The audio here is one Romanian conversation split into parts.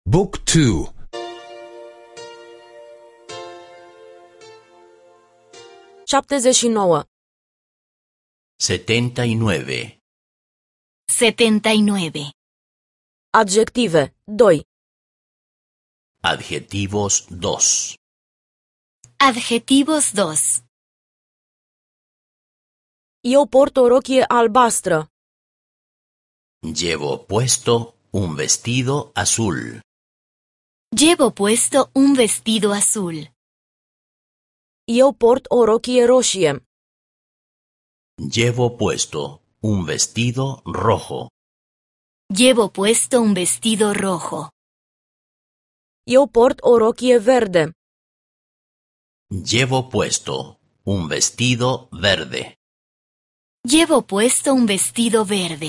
Book 2. 79. 79. 79. Adjective 2. Adjetivos 2. Adjetivos 2. Eu port o rochie albastră. Llevo puesto un vestido azul. Llevo puesto un vestido azul. Eu port o rochie roșie. Llevo puesto un vestido rojo. Llevo puesto un vestido rojo. Eu port o rochie verde. Llevo puesto un vestido verde. Llevo puesto un vestido verde.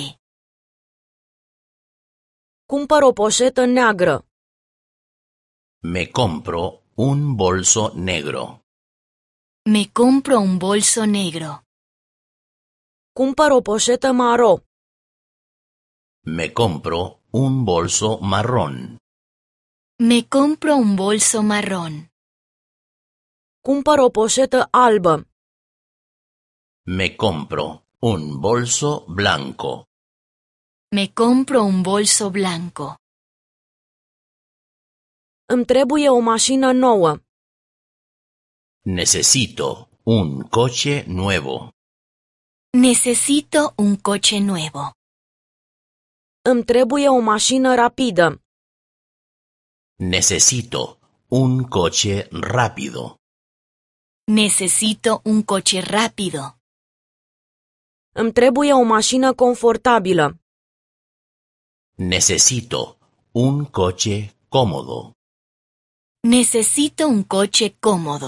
Cumpăr o poșetă neagră. Me compro un bolso negro. Me compro un bolso negro. Cumpăr o poșetă maro. Me compro un bolso marrón. Me compro un bolso marrón. Cumpăr o poșetă albă. Me compro un bolso blanco. Me compro un bolso blanco. Îmi trebuie o mașină nouă. Necesito un coche nuevo. Necesito un coche nuevo. Îmi trebuie o mașină rapidă. Necesito un coche rápido. Necesito un coche rápido. Îmi trebuie o mașină confortabilă. Necesito un coche cómodo. Necesito un coche cómodo.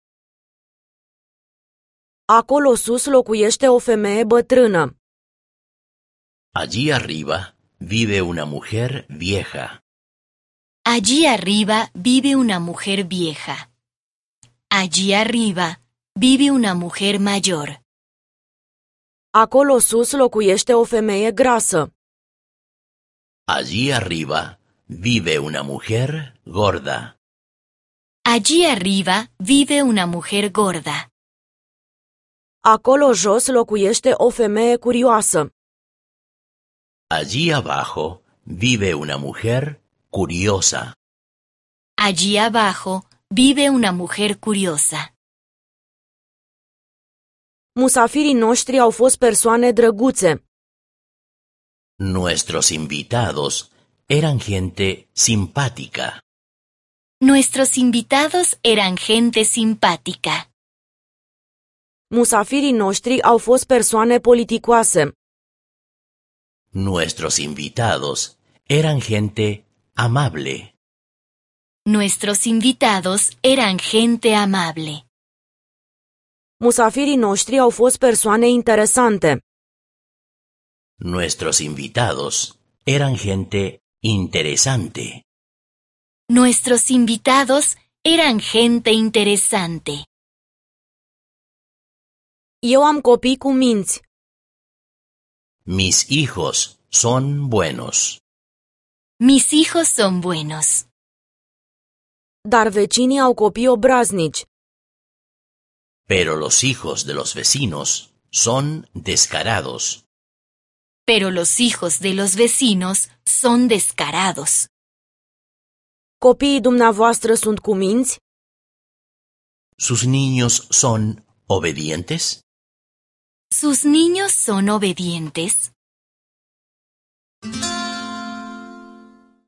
Acolo sus locuiește o femeie bătrână. Allí arriba vive una mujer vieja. Allí arriba vive una mujer vieja. Allí arriba vive una mujer mayor. Acolo sus locuiește o femeie grasă. Allí arriba vive una mujer gorda. Allí arriba vive una mujer gorda. Acolo jos locuiește o femeie curioasă. Allí abajo vive una mujer curiosa. Allí abajo vive una mujer curiosa. Musafirii noștri au fost persoane drăguțe. Nuestros invitados eran gente simpática. Nuestros invitados eran gente simpática. Musafirii noștri au fost persoane politicoase. Nuestros invitados eran gente amable. Nuestros invitados eran gente amable. Musafirii noștri au fost persoane interesante. Nuestros invitados eran gente interesante. Nuestros invitados eran gente interesante. Eu am copii cu minți. Mis hijos son buenos. Mis hijos son buenos. Dar vecinii au copii obraznici. Pero los hijos de los vecinos son descarados. Pero los hijos de los vecinos son descarados. Copiii dumneavoastră sunt cu minți? ¿Sus niños son obedientes? ¿Sus niños son obedientes?